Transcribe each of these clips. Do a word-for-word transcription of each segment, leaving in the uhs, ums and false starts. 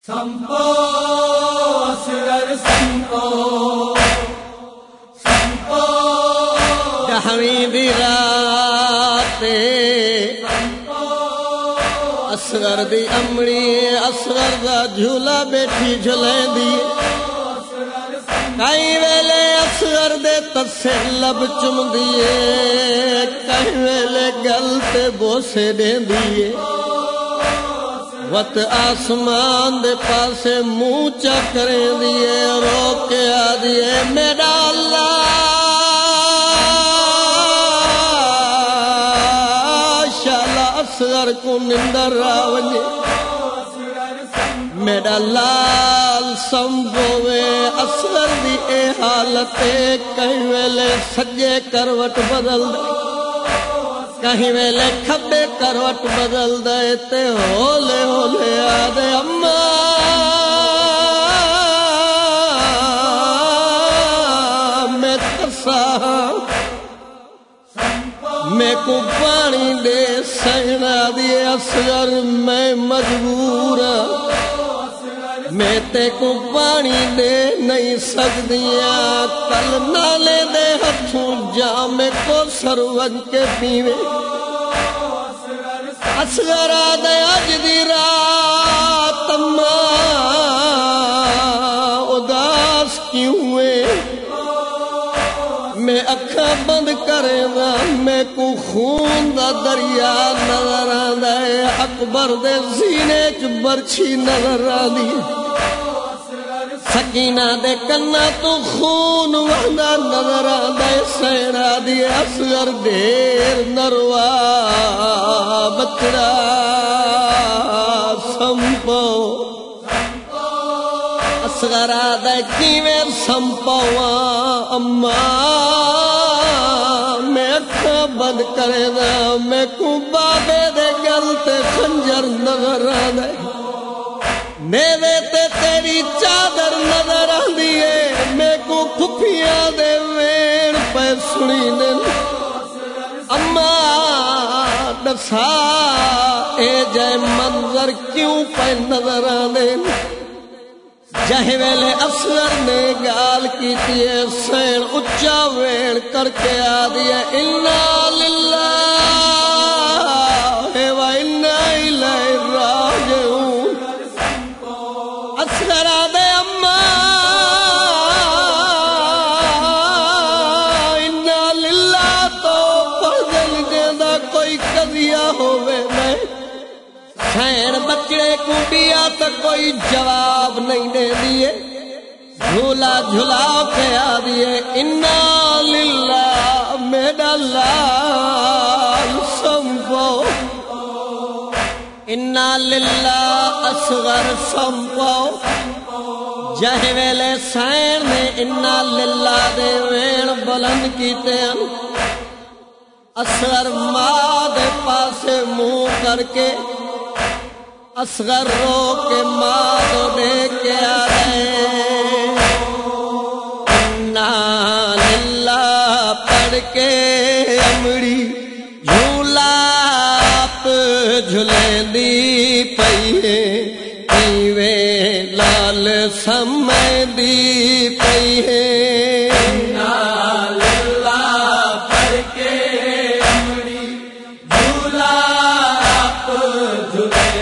سمپو اسغر سمپو سمپو دہویں دی رات اصغر دی امڑی اصغر دا جھولا بیٹھی جھلیں دی کئی ویلے اصغر دے تسے لب چم دیے کئی ویلے گل تے بوسے دیں دیے وت آسمان دے پاسے منہ چا کریں دیے رو کے آ دیے میرا اللہ شالا اصغر کو نندر راونی میرا لال سمبھوے اصغر دی اے حالت کہیں ویلے سجے کروٹ بدل دے کہیں ویلے کھبے کروٹ بدل دے تے ہولے ہولے آدھے اماں میں ترسا میں کو پانی دے سہنا دی اصغر میں مجبور میں تے کو پانی دے نہیں سکدیاں کل نالے دے ہتھوں جام کو سرون کے پیوے اصغر آدھے اج دی رات ماں اداس کیوں ہے میں اکھا بند کرے گا میں کو خون دا دریا نظر آندا ہے اکبر دے سینے چ برچھی نظر آندی سکینہ دے کنا تو خون وہدا نظر آندا ہے سینا دی اصغر ڈھیر نروا بچڑا سمپو اصغر آدھے کیویں سمپواں اماں میں اکھاں بند کرے دا میں کو بابے دے گل تے خنجر نظر آندے میوے تے تیری چادر نظر آندی ہے میں کو پھپھیاں دے وین پہ سنی دن اماں دسا اے جے منظر کیوں پہ نظر آندے جہے ویلے اصغر نے گال کیتی ہے سین اچا ویڑ کر کے آدھی ہے انا للہ و انا الیہ راجعون اصغر آدھے اماں انا للہ تو پڑھل جیندہ کوئی قضیہ ہوئے میں سین بچڑے کو دیا تو کوئی جواب نہیں دے دیے جھولا جھلا کے آ دیے انا للہ میرا لال سمپو انا للہ اصغر سمپو جہے ویلے سین نے انا للہ دے وین بلند کیتے ہیں اصغر ماں دے پاسے منہ کر کے اصغر رو کے ماں تو دے کے آ گئے انا للہ پڑھ کے امڑی جھولا آپ جھلے دی پئی ہے پیوے لال سمے دی پئی ہے انا للہ پڑھ کے امڑی جھولا آپ جھلے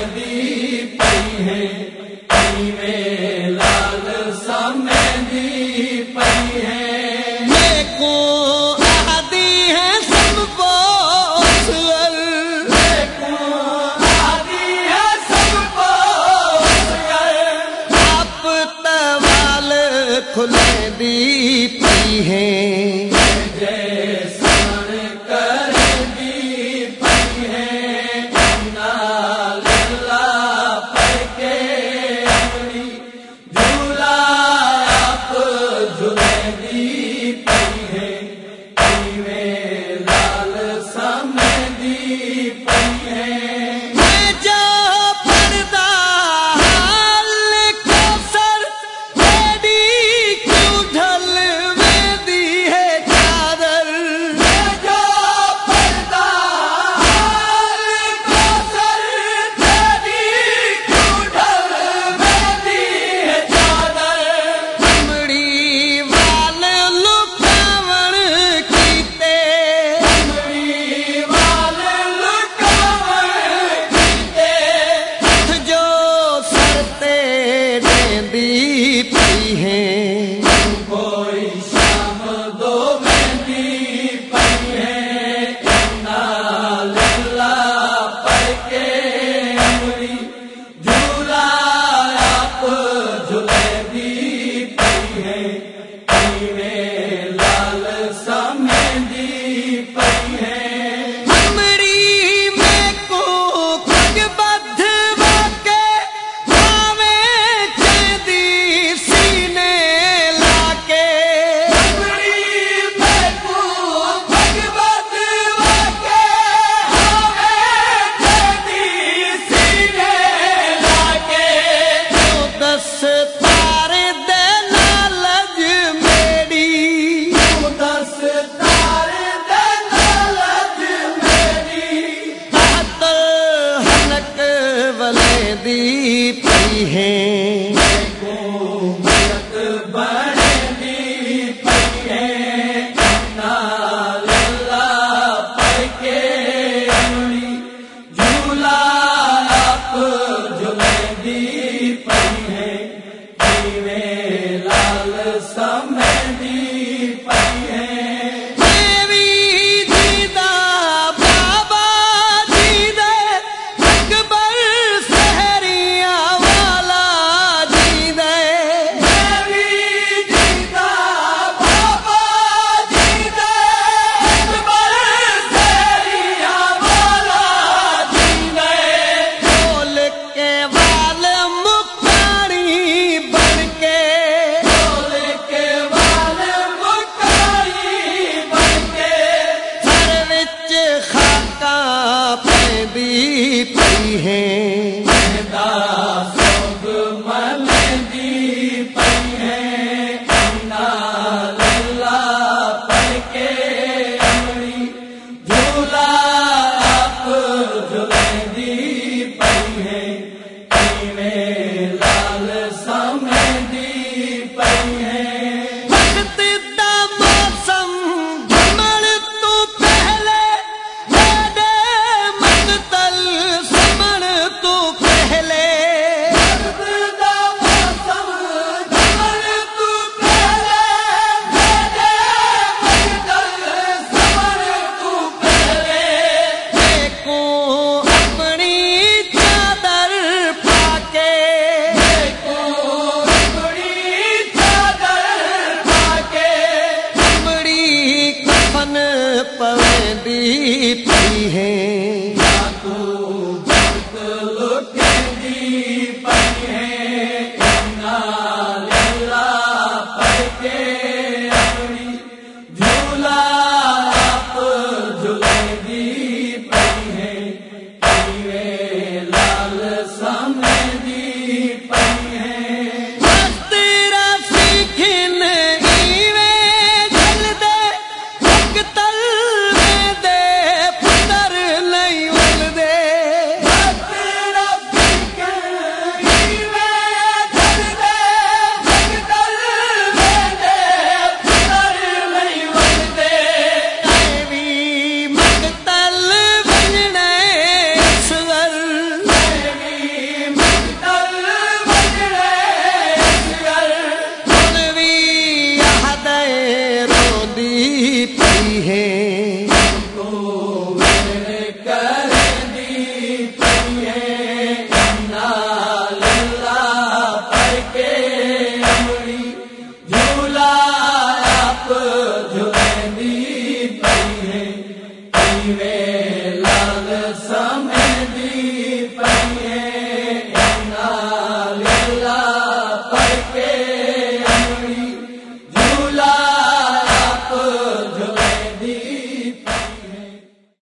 کھلے دی پئی ہے جیسن کر دی پئی ہے انا للہ پڑھ کے امڑی جھولا آپ جھلے دی پئی ہے پیوے لال سمے دی پئی ہے دی دی پئی ہے کوئی شام دو مہندی پئی ہے انا للہ پڑھ کے امری جھولا آپ جھلے دی پئی ہے میں لال سا مہندی پئی ہے دی پئی ہے